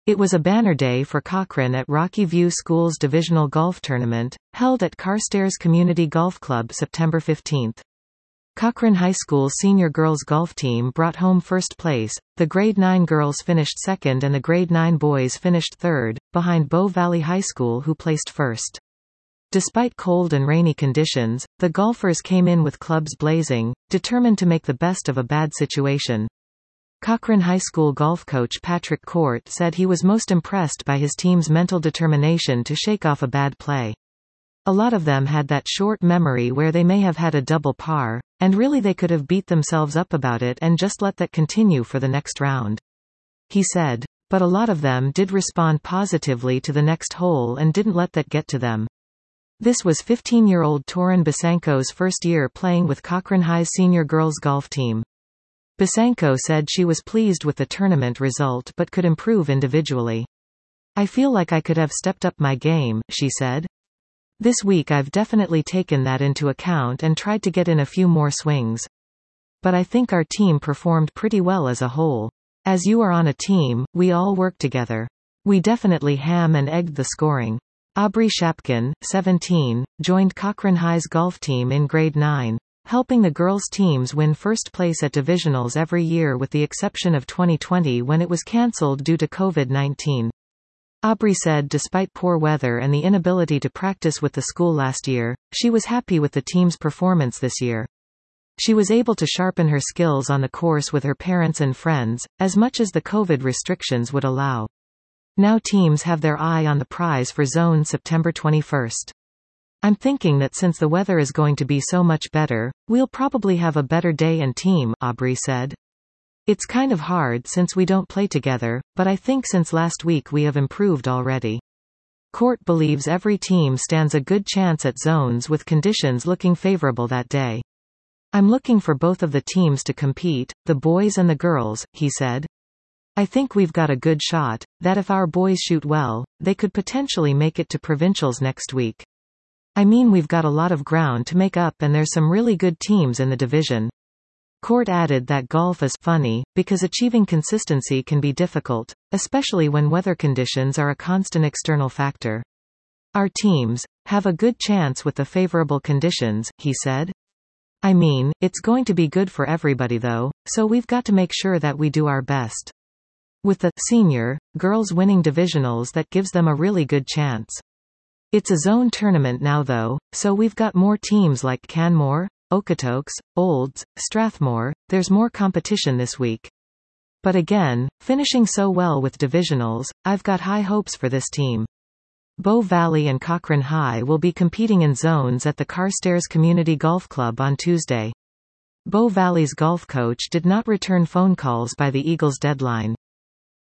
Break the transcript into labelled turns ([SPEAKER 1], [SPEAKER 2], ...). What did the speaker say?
[SPEAKER 1] It was a banner day for Cochrane at Rocky View School's divisional golf tournament, held at Carstairs Community Golf Club September 15. Cochrane High School's senior girls golf team brought home first place, the Grade 9 girls finished second and the Grade 9 boys finished third, behind Bow Valley High School who placed first. Despite cold and rainy conditions, the golfers came in with clubs blazing, determined to make the best of a bad situation. Cochrane High School golf coach Patrick Court said he was most impressed by his team's mental determination to shake off a bad play. A lot of them had that short memory where they may have had a double par, and really they could have beat themselves up about it and just let that continue for the next round. He said. But a lot of them did respond positively to the next hole and didn't let that get to them. This was 15-year-old Torin Basanko's first year playing with Cochrane High's senior girls golf team. Basanko said she was pleased with the tournament result but could improve individually. "I feel like I could have stepped up my game," she said. "This week I've definitely taken that into account and tried to get in a few more swings. But I think our team performed pretty well as a whole. As you are on a team, we all work together. We definitely ham and egged the scoring." Aubrey Shapkin, 17, joined Cochrane High's golf team in Grade 9. Helping the girls' teams win first place at divisionals every year with the exception of 2020 when it was cancelled due to COVID-19. Aubrey said despite poor weather and the inability to practice with the school last year, she was happy with the team's performance this year. She was able to sharpen her skills on the course with her parents and friends, as much as the COVID restrictions would allow. Now teams have their eye on the prize for Zone September 21. "I'm thinking that since the weather is going to be so much better, we'll probably have a better day and team," Aubrey said. "It's kind of hard since we don't play together, but I think since last week we have improved already." Court believes every team stands a good chance at zones with conditions looking favorable that day. "I'm looking for both of the teams to compete, the boys and the girls," he said. "I think we've got a good shot, that if our boys shoot well, they could potentially make it to provincials next week. I mean we've got a lot of ground to make up and there's some really good teams in the division." Court added that golf is funny, because achieving consistency can be difficult, especially when weather conditions are a constant external factor. "Our teams have a good chance with the favorable conditions," he said. "I mean, it's going to be good for everybody though, so we've got to make sure that we do our best. With the senior girls winning divisionals, that gives them a really good chance. It's a zone tournament now though, so we've got more teams like Canmore, Okotoks, Olds, Strathmore, there's more competition this week. But again, finishing so well with divisionals, I've got high hopes for this team." Bow Valley and Cochrane High will be competing in zones at the Carstairs Community Golf Club on Tuesday. Bow Valley's golf coach did not return phone calls by the Eagles' deadline.